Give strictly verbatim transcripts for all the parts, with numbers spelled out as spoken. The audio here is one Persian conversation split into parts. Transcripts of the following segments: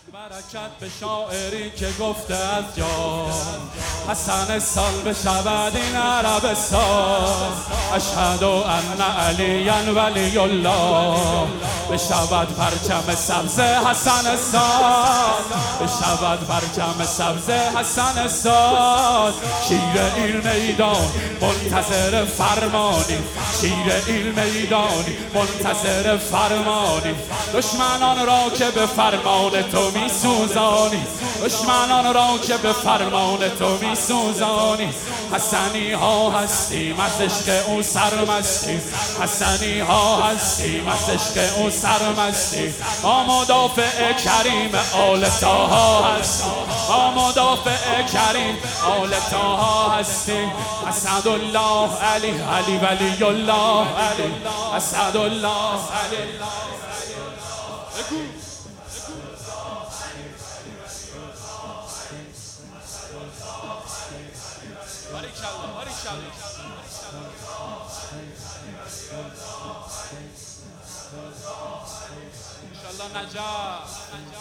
برکت به شاعری که گفته از جا حسن سال بشود این عربستان. اشهد ان علی ولی الله بشود پرچم سبز حسن سال، بشود پرچم سبز حسن سال. شیر این میدان منتظر فرمانی، شیر این میدان منتظر فرمانی. دشمنان را که به فرمان تو می سوزانی، دشمنان را که به فرمان تو می سوزانی. حسنی ها هستیم از عشق او سرمستی، حسنی ها هستیم از عشق او سرمستی. ما مدافع کریم آل طاها هستیم، ما مدافع کریم آل طاها هستیم. اسدالله علی علی ولی الله علی، اسدالله علی. انشالله نجات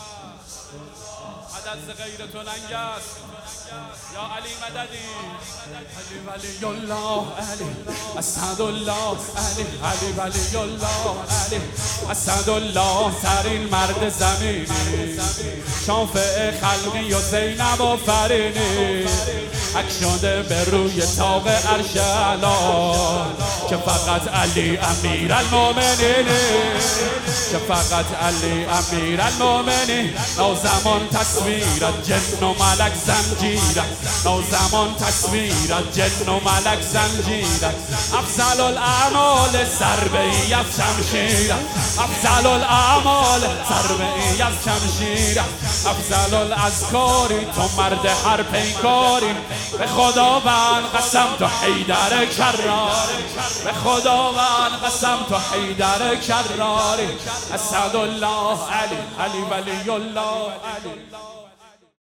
مدد غیر تو ننگ است. یا علی مددی علی ولی الله علی، اسدالله علی علی ولی الله علی. اسدالله ترین مرد زمینی، شافع خلقی و زینب آفرینی. حک شده به روی طاق عرش اعلی که فقط علی امیر المؤمنین، که فقط علی امیر المؤمنین. نازمان تصویرت جن و ملک زنجیرت، نازمان تصویرت جن و ملک زنجیرت. افضل الاعمال ضربه ای از شمشیرت، افضل الاعمال ضربه ای از شمشیرت. افضل الاذکاری تو مرد هر پیکاری. به خداوند قسم تو حیدر کراری، به خداوند قسم تو حیدر کراری. اسدالله علی علی ولی الله علی.